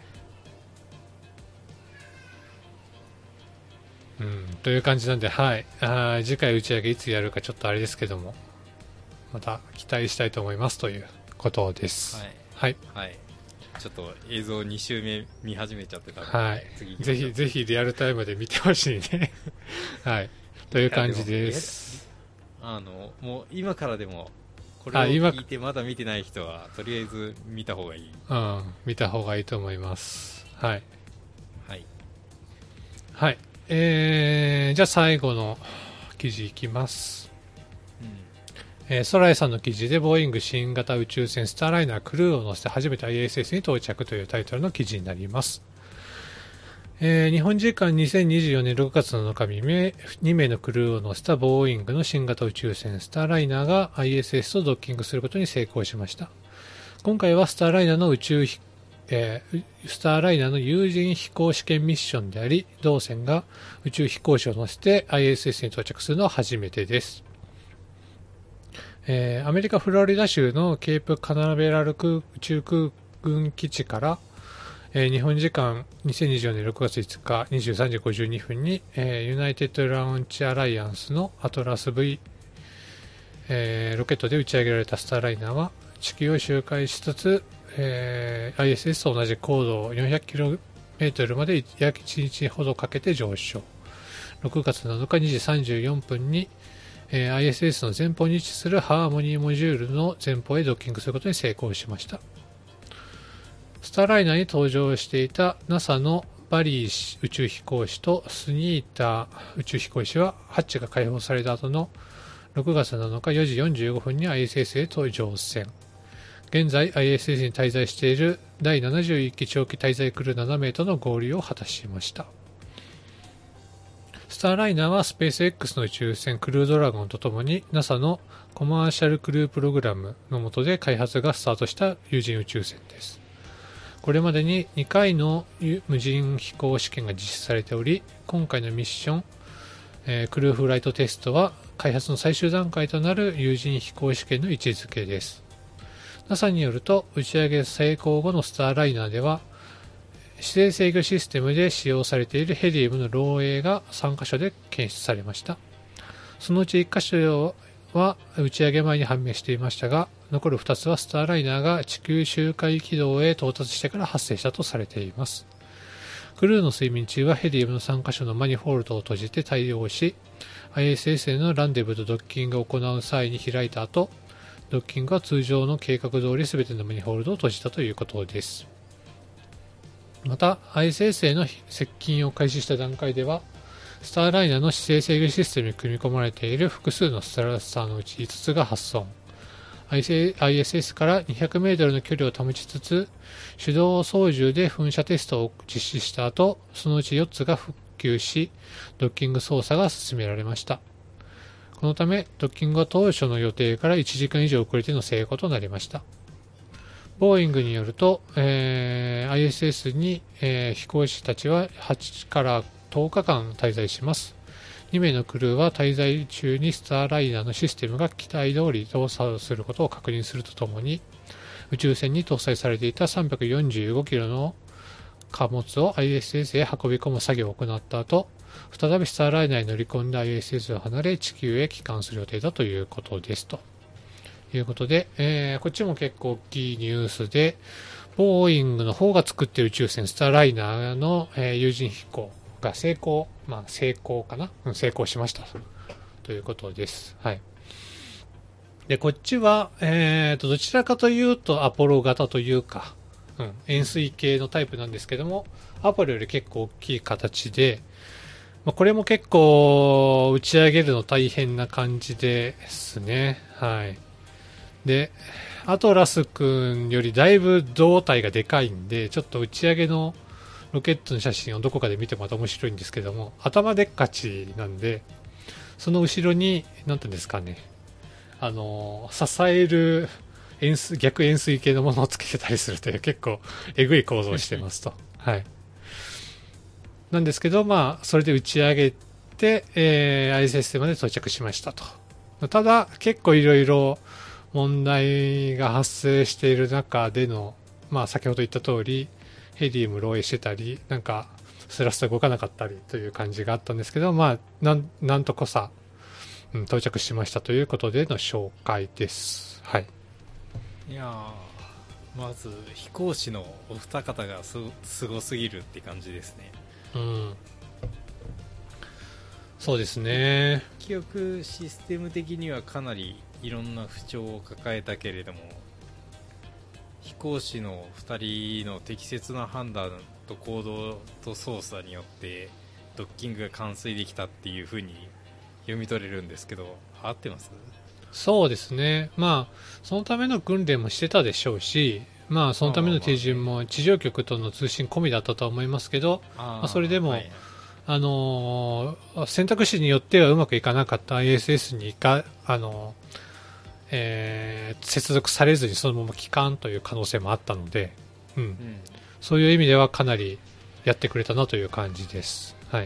うん、という感じなんで、はい、あ次回打ち上げいつやるかちょっとあれですけども、また期待したいと思いますということです。はい、 はいはい、ちょっと映像に周目見始めちゃってたので、 はい、次ぜひぜひリアルタイムで見てほしいねはい、という感じです。 あのもう今からでもこれを聞いてまだ見てない人はとりあえず見た方がいい。 うん、見た方がいいと思います。はいはいはい。えー、じゃあ最後の記事いきます。うんえー、ソライさんの記事でボーイング新型宇宙船スターライナークルーを乗せて初めて アイエスエス に到着というタイトルの記事になります。えー、日本時間にせんにじゅうよねんろくがつなのか未明、にめいのクルーを乗せたボーイングの新型宇宙船スターライナーが アイエスエス とドッキングすることに成功しました。今回はスターライナーの宇宙飛えー、スターライナーの有人飛行試験ミッションであり、同船が宇宙飛行士を乗せて アイエスエス に到着するのは初めてです。えー、アメリカ・フロリダ州のケープカナベラル宇宙空軍基地から、えー、日本時間にせんにじゅうよねんろくがついつかにじゅうさんじごじゅうにふんに、えー、ユナイテッド・ラウンチ・アライアンスのアトラス V、えー、ロケットで打ち上げられたスターライナーは地球を周回しつつえー、アイエスエス と同じ高度 よんひゃくキロメートル まで約いちにちほどかけて上昇。ろくがつなのかにじさんじゅうよんぷんに、えー、アイエスエス の前方に位置するハーモニーモジュールの前方へドッキングすることに成功しました。スターライナーに搭乗していた ナサ のバリー宇宙飛行士とスニーター宇宙飛行士はハッチが開放された後のろくがつなのかよじよんじゅうごふんに アイエスエス へと乗船。現在 アイエスエス に滞在しているだいななじゅういっき長期滞在クルーななめいとの合流を果たしました。スターライナーはスペース X の宇宙船クルードラゴンとともに ナサ のコマーシャルクループログラムの下で開発がスタートした有人宇宙船です。これまでににかいの無人飛行試験が実施されており、今回のミッション、えー、クルーフライトテストは開発の最終段階となる有人飛行試験の位置づけです。ナサ によると打ち上げ成功後のスターライナーでは姿勢制御システムで使用されているヘリウムの漏洩がさんかしょで検出されました。そのうちいっかしょは打ち上げ前に判明していましたが、残るふたつはスターライナーが地球周回軌道へ到達してから発生したとされています。クルーの睡眠中はヘリウムのさんかしょのマニフォールドを閉じて対応し、アイエスエス へのランデブーとドッキングを行う際に開いた後、ドッキングは通常の計画通り全てのマニホールドを閉じたということです。また アイエスエス への接近を開始した段階ではスターライナーの姿勢制御システムに組み込まれている複数のストラスターのうちいつつが発損。 アイエスエス からにひゃくメートルの距離を保ちつつ手動操縦で噴射テストを実施した後、そのうちよっつが復旧しドッキング操作が進められました。このためドッキングは当初の予定からいちじかん以上遅れての成功となりました。ボーイングによると、えー、アイエスエス に、えー、飛行士たちははちからとおかかん滞在します。にめいのクルーは滞在中にスターライナーのシステムが期待通り動作することを確認するとともに、宇宙船に搭載されていたさんびゃくよんじゅうごキロの貨物を アイエスエス へ運び込む作業を行った後、再びスターライナーに乗り込んで アイエスエス を離れ地球へ帰還する予定だということですということで、えー、こっちも結構大きいニュースで、ボーイングの方が作っている宇宙船スターライナーの、えー、有人飛行が成功、まあ成功かな、うん、成功しましたということです。はい。で、こっちは、えーと、どちらかというとアポロ型というか、うん、円錐形のタイプなんですけども、アポロより結構大きい形で、まあ、これも結構打ち上げるの大変な感じですね。はい。で、アトラス君よりだいぶ胴体がでかいんで、ちょっと打ち上げのロケットの写真をどこかで見てもまた面白いんですけども、頭でっかちなんで、その後ろに、なんていうんですかね、あの、支える円錐、逆円錐系のものをつけてたりするという結構えぐい構造をしてますと。はい。なんですけど、まあ、それで打ち上げて、えー、アイエスエス まで到着しましたと。ただ、結構いろいろ問題が発生している中での、まあ、先ほど言った通り、ヘリウム漏洩してたり、なんか、スラスト動かなかったりという感じがあったんですけど、まあ、なん、なんとこさ、うん、到着しましたということでの紹介です。はい。 いやー、まず、飛行士のお二方がす、すごすぎるって感じですね。 うん、そうですね。 記憶システム的にはかなりいろんな不調を抱えたけれども、飛行士のふたりの適切な判断と行動と操作によってドッキングが完遂できたっていう風に読み取れるんですけど、合ってます？ そうですね。まあ、そのための訓練もしてたでしょうし、まあ、そのための手順も地上局との通信込みだったとは思いますけど、あまあ、それでも、はい、あのー、選択肢によってはうまくいかなかった アイエスエス にか、あのーえー、接続されずにそのまま帰還という可能性もあったので、うんうん、そういう意味ではかなりやってくれたなという感じです。はい。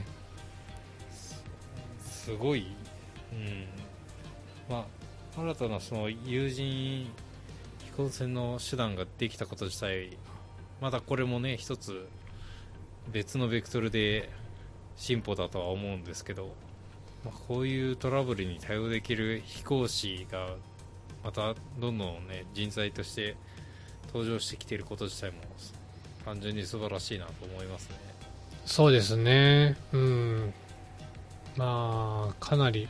すごい、うん、まあ、新たなその有人飛行船の手段ができたこと自体、まだこれもね一つ別のベクトルで進歩だとは思うんですけど、まあ、こういうトラブルに対応できる飛行士がまたどんどんね人材として登場してきていること自体も単純に素晴らしいなと思いますね。 そうですね。うん。まあかなり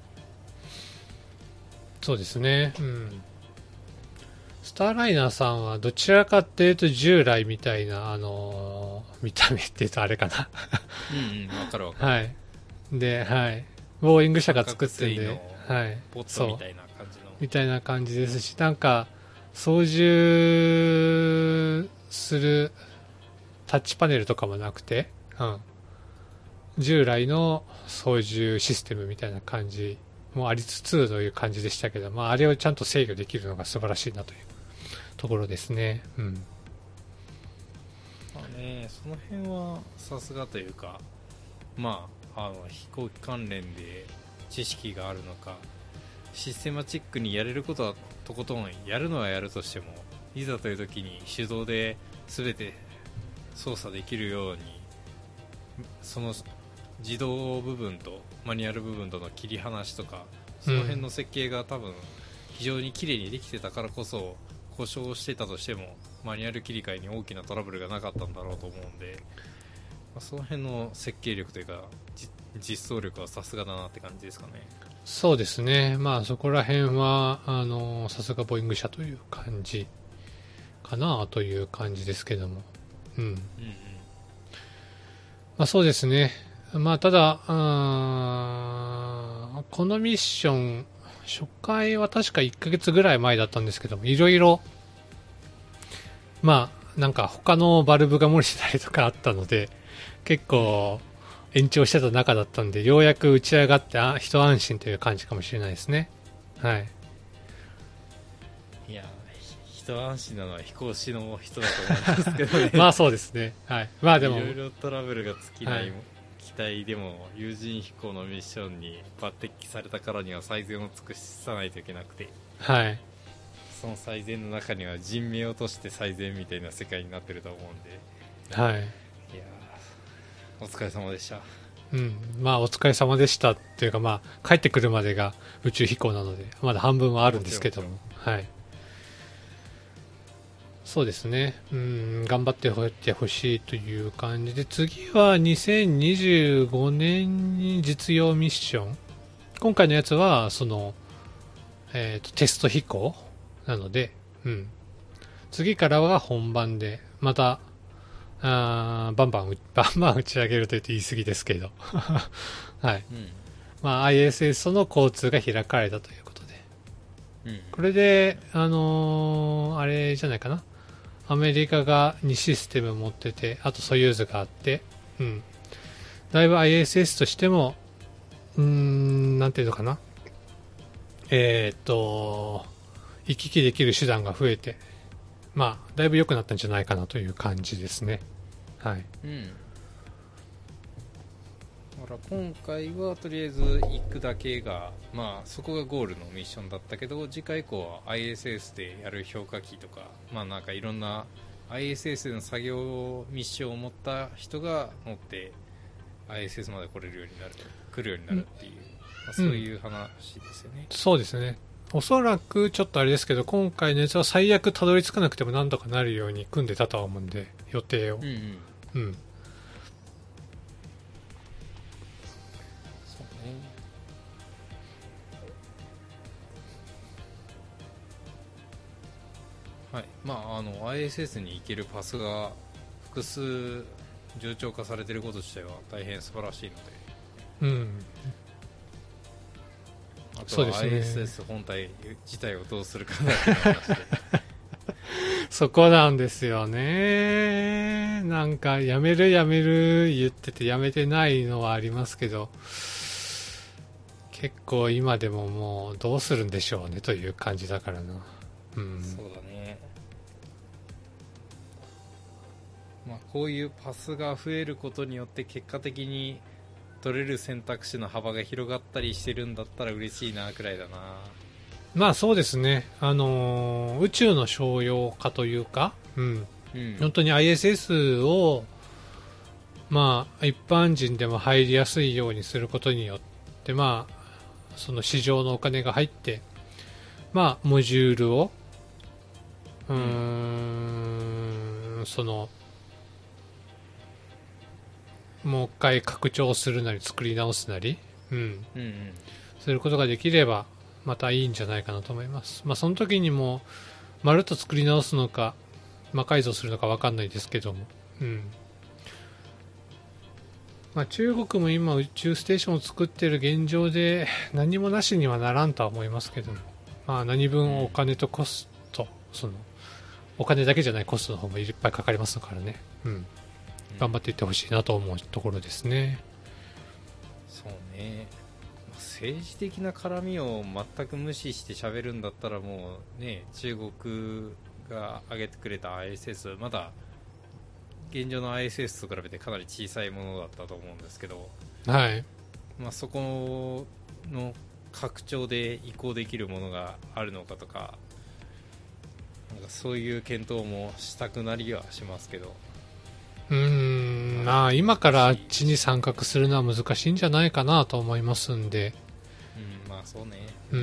そうですね。うん。スターライナーさんはどちらかっていうと従来みたいなあのー、見た目っていうとあれかな。 うんうん、分かる分かる。 はい。で、はい。ボーイング社が作ってるんで、はい。 ポットみたいな感じの。 みたいな感じですし、なんか操縦するタッチパネルとかもなくて、うん、従来の操縦システムみたいな感じもありつつという感じでしたけど、まあ、あれをちゃんと制御できるのが素晴らしいなというところですね。うん。 まあね、その辺はさすがというか、まあ、あの飛行機関連で知識があるのか、システマチックにやれることはとことんやるのはやるとしても、いざという時に手動で全て操作できるように、その自動部分とマニュアル部分との切り離しとか、その辺の設計が多分非常に綺麗にできてたからこそ、故障してたとしてもマニュアル切り替えに大きなトラブルがなかったんだろうと思うんで、まあ、その辺の設計力というか実装力はさすがだなって感じですかね。 そうですね。まあそこら辺はあのさすがボーイング社という感じかなという感じですけども、うん。うんうん、まあそうですね。まあただあこのミッション初回は確かいっかげつぐらい前だったんですけども、いろいろまあなんか他のバルブが漏れてたりとかあったので、結構延長してた中だったんで、ようやく打ち上がってあ一安心という感じかもしれないですね。はい。 いや一安心なのは飛行士の人だと思うんですけどね。 まあそうですね。はい。まあでもいろいろトラブルが尽きない、はい、機体でも有人飛行のミッションに抜擢されたからには最善を尽くさないといけなくて、 はい。 その最善の中には人命を落として最善みたいな世界になってると思うんで、 はい。 いやお疲れ様でした。 うん、まあお疲れ様でしたっていうか、まあ帰ってくるまでが宇宙飛行なのでまだ半分はあるんですけども、はい。そうですね。うん、頑張ってほってほしいという感じで、次はにせんにじゅうごねんに実用ミッション。今回のやつはそのえっとテスト飛行なので、うん。次からは本番でまた。あバンバンバンバン打ち上げると言って言い過ぎですけどはい、うん、まあ アイエスエス との交通が開かれたということで、うん、これであのー、あれじゃないかな、アメリカがにシステム持ってて、あとソユーズがあって、うん、だいぶ アイエスエス としてもうーんなんていうのかな、えー、っと行き来できる手段が増えて、まあだいぶ良くなったんじゃないかなという感じですね。はい。うん。 だから今回はとりあえず行くだけが、まあそこがゴールのミッションだったけど、次回以降は アイエスエス でやる評価器とか、まあなんかいろんな アイエスエス の作業ミッションを持った人が乗って アイエスエス まで来れるようになる、来るようになるっていう、うん、まあ、そういう話ですよね。 うん、そうですね。おそらくちょっとあれですけど、今回のやつは最悪たどり着かなくてもなんとかなるように組んでたとは思うんで、予定を。うんうんうん、そうね。 はい、まああの アイエスエス に行けるパスが複数冗長化されていること自体は大変素晴らしいので、 うん、 あとは アイエスエス 本体自体をどうするかなって話でそこなんですよね。なんかやめるやめる言っててやめてないのはありますけど、結構今でももうどうするんでしょうねという感じだからな。うん、 そうだね。まあ、こういうパスが増えることによって結果的に取れる選択肢の幅が広がったりしてるんだったら嬉しいなくらいだな。 まあそうですね、あのー、宇宙の商用化というか、うんうん、本当に アイエスエス を、まあ、一般人でも入りやすいようにすることによって、まあ、その市場のお金が入って、まあ、モジュールをうーん、うん、そのもう一回拡張するなり作り直すなり、うんうんうん、することができればまたいいんじゃないかなと思います。まあ、その時にもまるっと作り直すのか魔改造するのか分かんないですけども、うんまあ、中国も今宇宙ステーションを作っている現状で何もなしにはならんとは思いますけども、まあ、何分お金とコスト、そのお金だけじゃないコストの方もいっぱいかかりますからね、うん、頑張っていってほしいなと思うところですね。 そうね、政治的な絡みを全く無視して喋るんだったらもうね、中国が上げてくれた アイエスエス まだ現状の アイエスエス と比べてかなり小さいものだったと思うんですけど、 はい、 まあ、そこの拡張で移行できるものがあるのかとか、なんかそういう検討もしたくなりはしますけど、 うーん、まあ今からあっちに参画するのは難しいんじゃないかなと思いますんで、 うん、まあそうね、 うん、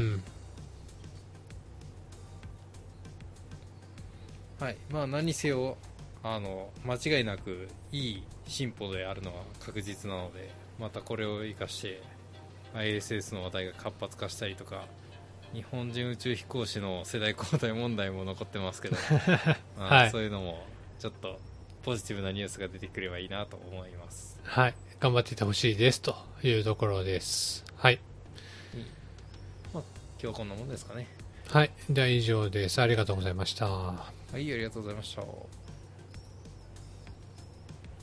はい、まあ何せよあの間違いなくいい進歩であるのは確実なので、またこれを生かして アイエスエス の話題が活発化したりとか、日本人宇宙飛行士の世代交代問題も残ってますけどまあ、はい、そういうのもちょっとポジティブなニュースが出てくればいいなと思います。 はい、頑張っていてほしいですというところです。はい、 うん、まあ、今日はこんなもんですかね。 はい、では以上です。ありがとうございました。 はい、ありがとうございました。